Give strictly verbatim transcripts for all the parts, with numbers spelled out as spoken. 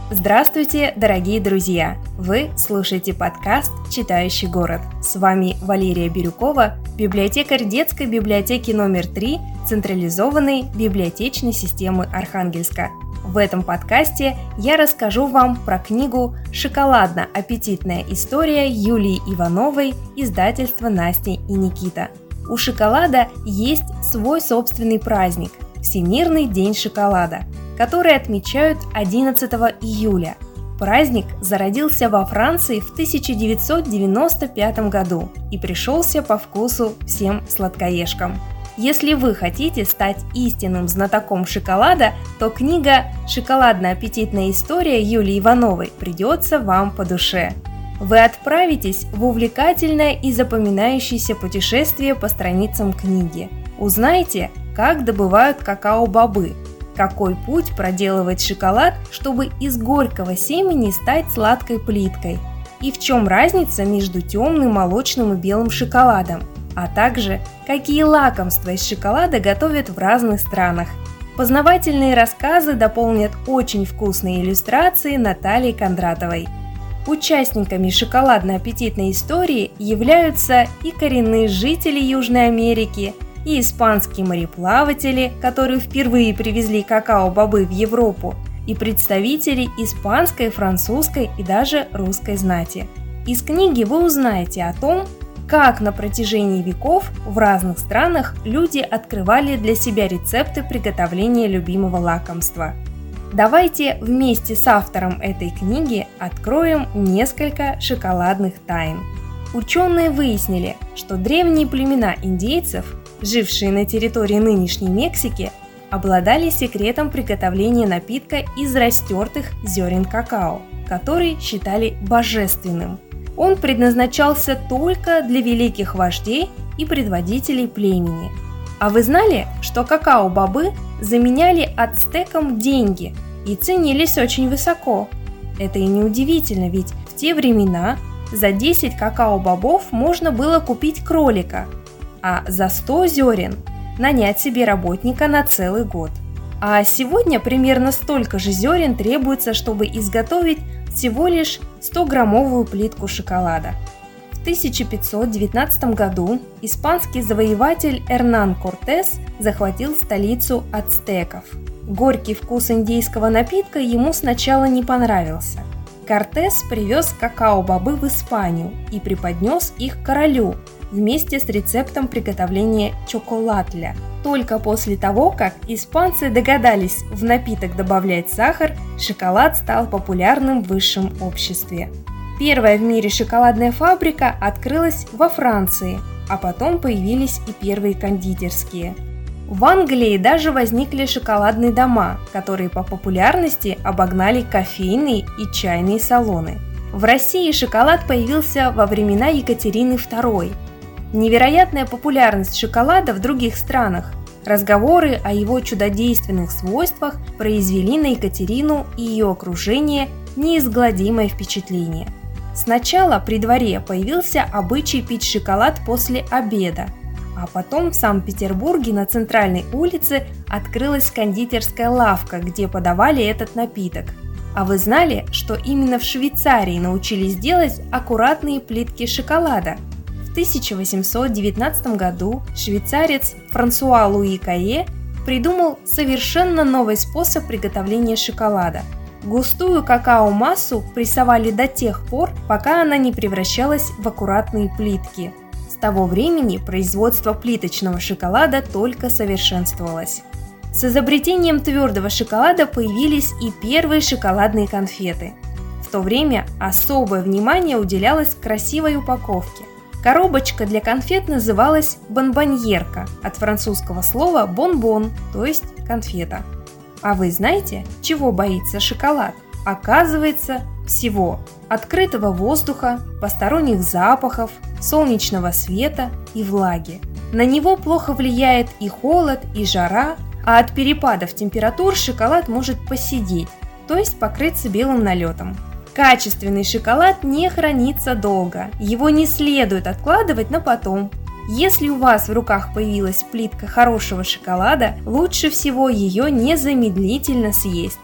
Здравствуйте, дорогие друзья! Вы слушаете подкаст «Читающий город». С вами Валерия Бирюкова, библиотекарь детской библиотеки номер три централизованной библиотечной системы Архангельска. В этом подкасте я расскажу вам про книгу «Шоколадно-аппетитная история» Юлии Ивановой, издательства Настя и Никита. У шоколада есть свой собственный праздник – Всемирный день шоколада, который отмечают одиннадцатого июля. Праздник зародился во Франции в тысяча девятьсот девяносто пятом году и пришелся по вкусу всем сладкоежкам. Если вы хотите стать истинным знатоком шоколада, то книга «Шоколадно-аппетитная история» Юлии Ивановой придется вам по душе. Вы отправитесь в увлекательное и запоминающееся путешествие по страницам книги. Узнаете, как добывают какао-бобы, какой путь проделывает шоколад, чтобы из горького семени стать сладкой плиткой, и в чем разница между темным, молочным и белым шоколадом, а также какие лакомства из шоколада готовят в разных странах. Познавательные рассказы дополнят очень вкусные иллюстрации Натальи Кондратовой. Участниками шоколадно-аппетитной истории являются и коренные жители Южной Америки, и испанские мореплаватели, которые впервые привезли какао-бобы в Европу, и представители испанской, французской и даже русской знати. Из книги вы узнаете о том, как на протяжении веков в разных странах люди открывали для себя рецепты приготовления любимого лакомства. Давайте вместе с автором этой книги откроем несколько шоколадных тайн. Ученые выяснили, что древние племена индейцев, жившие на территории нынешней Мексики, обладали секретом приготовления напитка из растертых зерен какао, который считали божественным. Он предназначался только для великих вождей и предводителей племени. А вы знали, что какао-бобы заменяли ацтекам деньги и ценились очень высоко? Это и не удивительно, ведь в те времена за десять какао-бобов можно было купить кролика, а за сто зерен нанять себе работника на целый год. А сегодня примерно столько же зерен требуется, чтобы изготовить всего лишь стограммовую плитку шоколада. В тысяча пятьсот девятнадцатом году испанский завоеватель Эрнан Кортес захватил столицу ацтеков. Горький вкус индейского напитка ему сначала не понравился. Кортес привез какао-бобы в Испанию и преподнес их королю вместе с рецептом приготовления чоколатля. Только после того, как испанцы догадались в напиток добавлять сахар, шоколад стал популярным в высшем обществе. Первая в мире шоколадная фабрика открылась во Франции, а потом появились и первые кондитерские. В Англии даже возникли шоколадные дома, которые по популярности обогнали кофейные и чайные салоны. В России шоколад появился во времена Екатерины второй. Невероятная популярность шоколада в других странах, разговоры о его чудодейственных свойствах произвели на Екатерину и ее окружение неизгладимое впечатление. Сначала при дворе появился обычай пить шоколад после обеда, а потом в Санкт-Петербурге на центральной улице открылась кондитерская лавка, где подавали этот напиток. А вы знали, что именно в Швейцарии научились делать аккуратные плитки шоколада? В тысяча восемьсот девятнадцатом году швейцарец Франсуа Луи Кайе придумал совершенно новый способ приготовления шоколада. Густую какао-массу прессовали до тех пор, пока она не превращалась в аккуратные плитки. С того времени производство плиточного шоколада только совершенствовалось. С изобретением твердого шоколада появились и первые шоколадные конфеты. В то время особое внимание уделялось красивой упаковке. Коробочка для конфет называлась бонбоньерка, от французского слова бонбон, то есть конфета. А вы знаете, чего боится шоколад? Оказывается, всего. Открытого воздуха, посторонних запахов, солнечного света и влаги. На него плохо влияет и холод, и жара, а от перепадов температур шоколад может поседеть, то есть покрыться белым налетом. Качественный шоколад не хранится долго, его не следует откладывать на потом. Если у вас в руках появилась плитка хорошего шоколада, лучше всего ее незамедлительно съесть.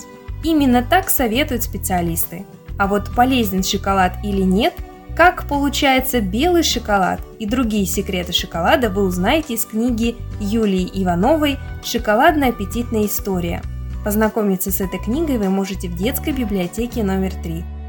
Именно так советуют специалисты. А вот полезен шоколад или нет, как получается белый шоколад и другие секреты шоколада вы узнаете из книги Юлии Ивановой «Шоколадная аппетитная история». Познакомиться с этой книгой вы можете в детской библиотеке номер три.